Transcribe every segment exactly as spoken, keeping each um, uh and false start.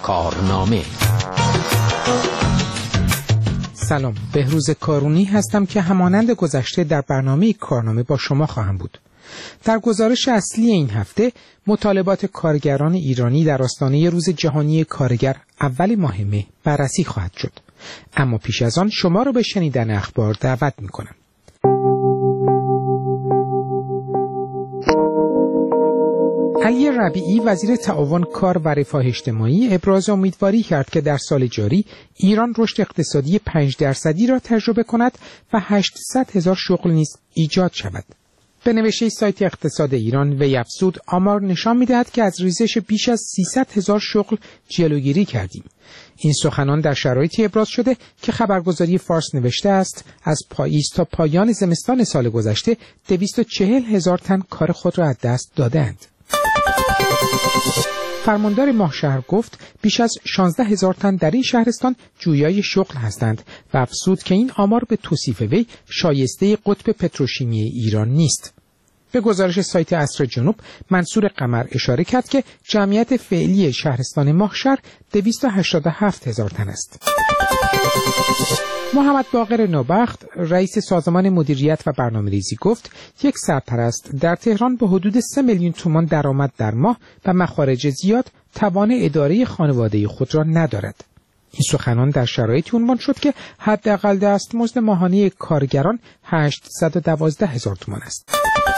کارنامه. سلام، بهروز کارونی هستم که همانند گذشته در برنامه کارنامه با شما خواهم بود. در گزارش اصلی این هفته مطالبات کارگران ایرانی در آستانه روز جهانی کارگر اول ماه مه بررسی خواهد شد. اما پیش از آن شما را به شنیدن اخبار دعوت می‌کنم. علی ربیعی وزیر تعاون کار و رفاه اجتماعی ابراز امیدواری کرد که در سال جاری ایران رشد اقتصادی پنج درصدی را تجربه کند و هشتصد هزار شغل نیز ایجاد شود. به نوشته سایت اقتصاد ایران وی افزود آمار نشان می‌دهد که از ریزش بیش از سیصد هزار شغل جلوگیری کردیم. این سخنان در شرایطی ابراز شده که خبرگزاری فارس نوشته است از پاییز تا پایان زمستان سال گذشته دویست و چهل هزار تن کار خود را از دست دادند. فرماندار ماهشهر گفت بیش از شانزده هزار تن در این شهرستان جویای شغل هستند و افزود که این آمار به توصیف وی شایسته قطب پتروشیمی ایران نیست. به گزارش سایت عصر جنوب منصور قمر اشاره کرد که جمعیت فعلی شهرستان ماهشهر دویست و هشتاد و هفت هزار تن است. محمد باقر نوبخت رئیس سازمان مدیریت و برنامه‌ریزی گفت یک سرپرست در تهران با حدود سه میلیون تومان درآمد در ماه و مخارج زیاد توان اداره خانواده خود را ندارد. این سخنان در شرایطی عنوان شد که حداقل دستمزد ماهانه کارگران هشتصد و دوازده هزار تومان است.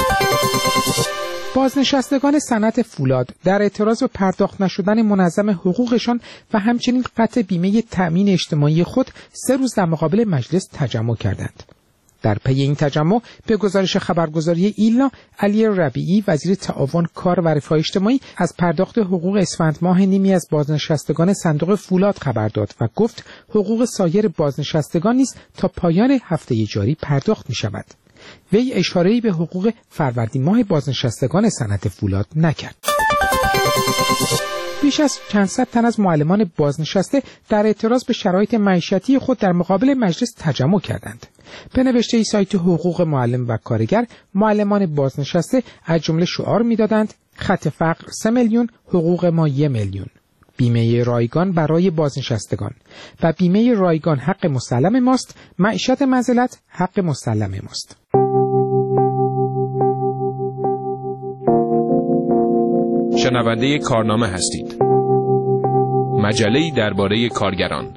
بازنشستگان صنعت فولاد در اعتراض به پرداخت نشدن منظم حقوقشان و همچنین قطع بیمه تأمین اجتماعی خود سه روز در مقابل مجلس تجمع کردند. در پی این تجمع به گزارش خبرگزاری ایلنا علی ربیعی وزیر تعاون کار و رفاه اجتماعی از پرداخت حقوق اسفند ماه نیمی از بازنشستگان صندوق فولاد خبر داد و گفت حقوق سایر بازنشستگان نیز تا پایان هفته جاری پرداخت می شود. وی اشاره‌ای به حقوق فروردین ماه بازنشستگان صنعت فولاد نکرد. بیش از چند صد تن از معلمان بازنشسته در اعتراض به شرایط معیشتی خود در مقابل مجلس تجمع کردند. به نوشته سایت حقوق معلم و کارگر، معلمان بازنشسته از جمله شعار می‌دادند خط فقر سه میلیون، حقوق ما یک میلیون. بیمه رایگان برای بازنشستگان و بیمه رایگان حق مسلم ماست، معیشت منزلت حق مسلم ماست. شنونده کارنامه هستید. مجله‌ای درباره کارگران.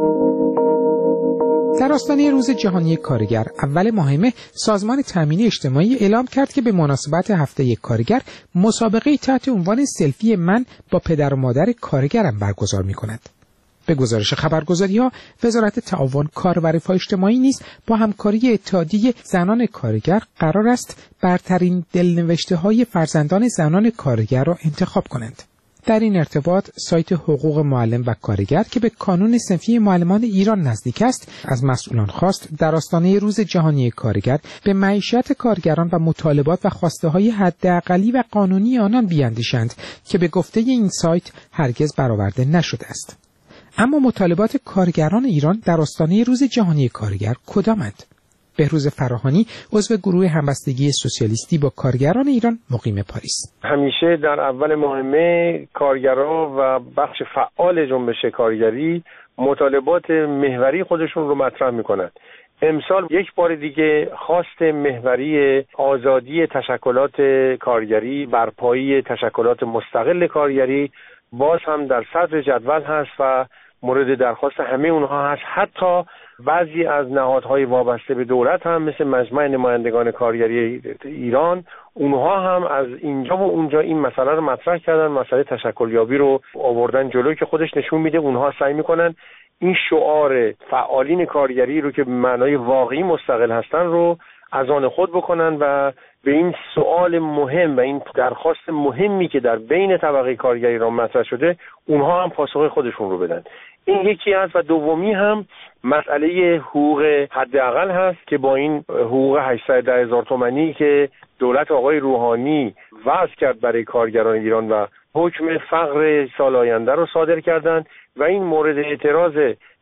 در آستانه روز جهانی کارگر اول ماه مه سازمان تامین اجتماعی اعلام کرد که به مناسبت هفته کارگر مسابقه تحت عنوان سلفی من با پدر و مادر کارگرم برگزار می‌کند. به گزارش خبرگزاری‌ها وزارت تعاون کار و رفاه اجتماعی نیز با همکاری اتحادیه زنان کارگر قرار است برترین دلنوشته‌های فرزندان زنان کارگر را انتخاب کنند. در این ارتباط سایت حقوق معلم و کارگر که به کانون صنفی معلمان ایران نزدیک است از مسئولان خواست در آستانه روز جهانی کارگر به معیشت کارگران و مطالبات و خواسته‌های حداقلی و قانونی آنان بیاندیشند که به گفته این سایت هرگز برآورده نشده است. اما مطالبات کارگران ایران در آستانه روز جهانی کارگر کدامند؟ بهروز فراهانی عضو گروه همبستگی سوسیالیستی با کارگران ایران مقیم پاریس: همیشه در اول ماه مه کارگران و بخش فعال جنبش کارگری مطالبات محوری خودشون رو مطرح میکنند. امسال یک بار دیگه خواست محوری آزادی تشکلات کارگری، برپایی تشکلات مستقل کارگری باز هم در صدر جدول هست و مورد درخواست همه اونها هست. حتی بعضی از نهادهای وابسته به دولت هم مثل مجمع نمایندگان کارگری ایران، اونها هم از اینجا و اونجا این مسئله رو مطرح کردن، مسئله تشکلیابی رو آوردن جلوی که خودش نشون میده اونها سعی میکنن این شعار فعالین کارگری رو که به معنای واقعی مستقل هستن رو از آن خود بکنن و به این سوال مهم و این درخواست مهمی که در بین طبقه کارگری را مطرح شده اونها هم پاسخ خودشون رو بدن. این یکی است و دومی هم مسئله حقوق حداقل هست که با این حقوق هشتصد و ده هزار تومانی که دولت آقای روحانی وضع کرد برای کارگران ایران و حکم فقر سال آینده رو صادر کردند و این مورد اعتراض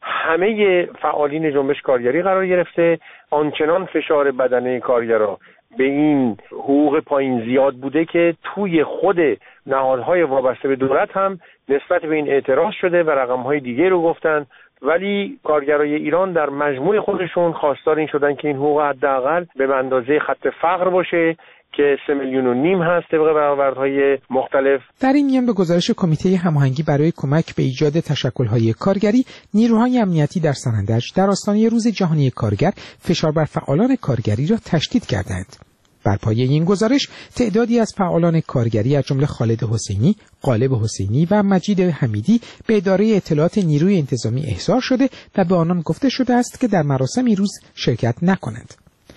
همه فعالین جنبش کارگری قرار گرفته. آنچنان فشار بدنه کارگران به این حقوق پایین زیاد بوده که توی خود نهادهای وابسته به دولت هم نسبت به این اعتراض شده و رقم‌های دیگه رو گفتن، ولی کارگرای ایران در مجموع خودشون خواستار این شدن که این حقوق حداقل به اندازه خط فقر باشه که سه میلیون و نیم هست طبق برآوردهای مختلف. در این میان به گزارش کمیته هماهنگی برای کمک به ایجاد تشکل‌های کارگری، نیروهای امنیتی در سنندج در آستانه روز جهانی کارگر فشار بر فعالان کارگری را تشدید کردند. بر پایه این گزارش تعدادی از فعالان کارگری از جمله خالد حسینی، غالب حسینی و مجید حمیدی به اداره اطلاعات نیروی انتظامی احضار شده و به آنان گفته شده است که در مراسم روز شرکت نکنند.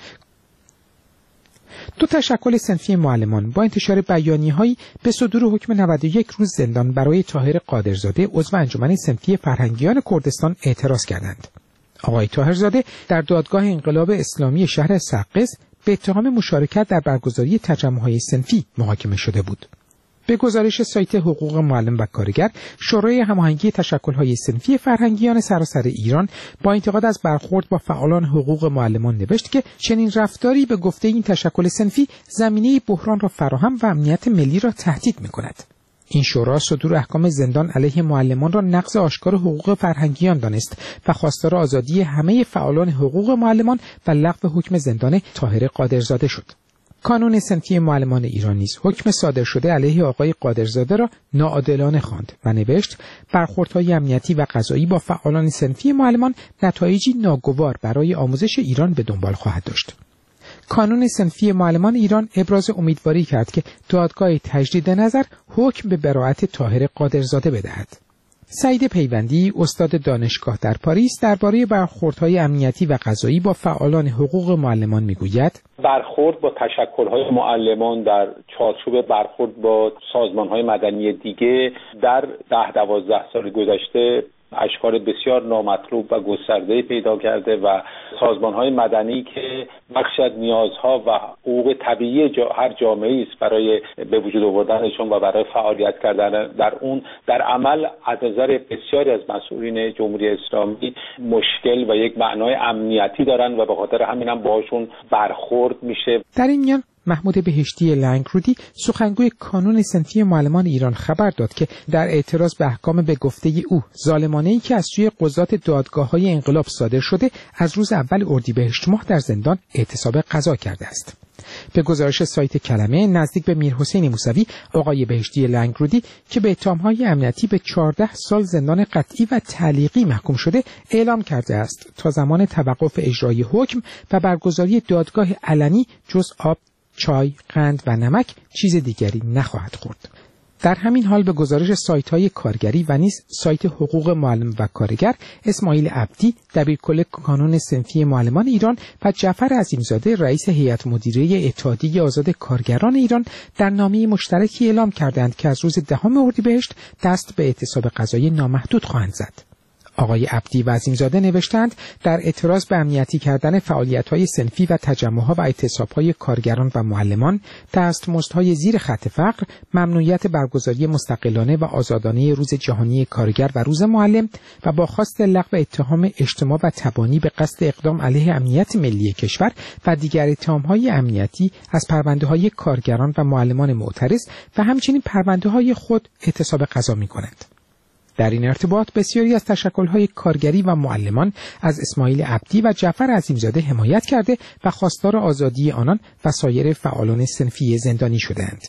دو تشکل صنفی معلمان با انتشار بیانیه‌هایی به صدور حکم نود و یک روز زندان برای طاهر قادرزاده عضو انجمن صنفی فرهنگیان کردستان اعتراض کردند. آقای طاهرزاده در دادگاه انقلاب اسلامی شهر سقز به اتهام مشارکت در برگزاری تجمع‌های صنفی محاکمه شده بود. به گزارش سایت حقوق معلم و کارگر، شورای هماهنگی تشکل‌های صنفی فرهنگیان سراسر ایران با انتقاد از برخورد با فعالان حقوق معلمان نوشت که چنین رفتاری به گفته این تشکل صنفی زمینه بحران را فراهم و امنیت ملی را تهدید می‌کند. این شورا صدور احکام زندان علیه معلمان را نقض آشکار حقوق فرهنگیان دانست و خواستار آزادی همه فعالان حقوق معلمان و لغو حکم زندان طاهر قادرزاده شد. کانون صنفی معلمان ایران نیز حکم صادر شده علیه آقای قادرزاده را ناعادلانه خواند و نوشت برخوردهای امنیتی و قضایی با فعالان صنفی معلمان نتایجی ناگوار برای آموزش ایران به دنبال خواهد داشت. کانون صنفی معلمان ایران ابراز امیدواری کرد که دادگاه تجدید نظر حکم به براءت طاهر قادرزاده بدهد. سعید پیوندی، استاد دانشگاه در پاریس، درباره برخوردهای امنیتی و قضایی با فعالان حقوق معلمان میگوید: برخورد با تشکل‌های معلمان در چارچوب برخورد با سازمان‌های مدنی دیگه در ده دوازده سال گذشته اشکال بسیار نامطلوب و گسترده پیدا کرده و سازمان‌های مدنی که بخشی از نیازها و حقوق طبیعی جا هر جامعه‌ای است برای به وجود آوردنشون و برای فعالیت کردن در اون در عمل از نظر بسیاری از مسئولین جمهوری اسلامی مشکل و یک معنای امنیتی دارن و به خاطر همین هم باهاشون برخورد میشه. در این میان محمود بهشتی لنگرودی، سخنگوی کانون صنفی معلمان ایران، خبر داد که در اعتراض به احکام به گفته او ظالمانه‌ای که از سوی قضات دادگاه‌های انقلاب صادر شده، از روز اول اردیبهشت ماه در زندان اعتصاب قضا کرده است. به گزارش سایت کلمه، نزدیک به میرحسین موسوی، آقای بهشتی لنگرودی که به اتهام‌های امنیتی به چهارده سال زندان قطعی و تعلیقی محکوم شده، اعلام کرده است تا زمان توقف اجرای حکم و برگزاری دادگاه علنی جز آب، چای، قند و نمک چیز دیگری نخواهد خورد. در همین حال به گزارش سایت‌های کارگری و نیز سایت حقوق معلم و کارگر، اسماعیل عبدی، دبیرکل کانون صنفی معلمان ایران و جعفر عظیمزاده، رئیس هیئت مدیره اتحادیه آزاد کارگران ایران، در نامه مشترکی اعلام کردند که از روز دهم اردیبهشت دست به اعتصاب قضایی نامحدود خواهند زد. آقای عبدی و عظیمزاده نوشتند در اعتراض به امنیتی کردن فعالیت‌های صنفی و تجمع‌ها و اعتصاب‌های کارگران و معلمان، دستمزدهای زیر خط فقر، ممنوعیت برگزاری مستقلانه و آزادانه روز جهانی کارگر و روز معلم و با خواست لغو اتهام اجتماع و تبانی به قصد اقدام علیه امنیت ملی کشور و دیگر اتهام‌های امنیتی از پرونده‌های کارگران و معلمان معترض و همچنین پرونده‌های خود اعتصاب قضا می‌کنند. در این ارتباط بسیاری از تشکل‌های کارگری و معلمان از اسماعیل عبدی و جعفر عظیمزاده حمایت کرده و خواستار آزادی آنان و سایر فعالان صنفی زندانی شدند.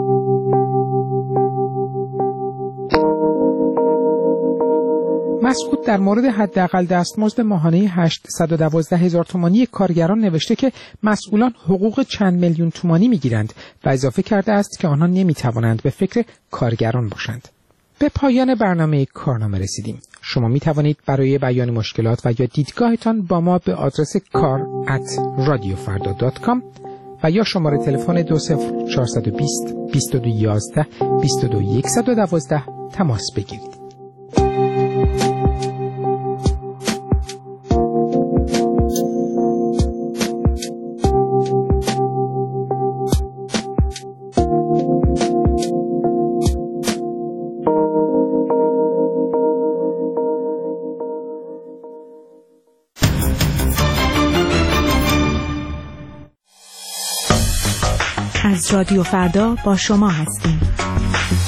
مسعود در مورد حداقل دستمزد ماهانه هشتصد و دوازده هزار تومانی کارگران نوشته که مسئولان حقوق چند میلیون تومانی می‌گیرند و اضافه کرده است که آنها نمی‌توانند به فکر کارگران باشند. به پایان برنامه کارنامه رسیدیم. شما می توانید برای بیان مشکلات و یا دیدگاهتان با ما به آدرس کار ات رادیو فردا دات کام و یا شماره تلفن دو صفر چهار دو صفر بیست و دو یازده بیست و دو صد و دوازده تماس بگیرید. از رادیو فردا با شما هستیم.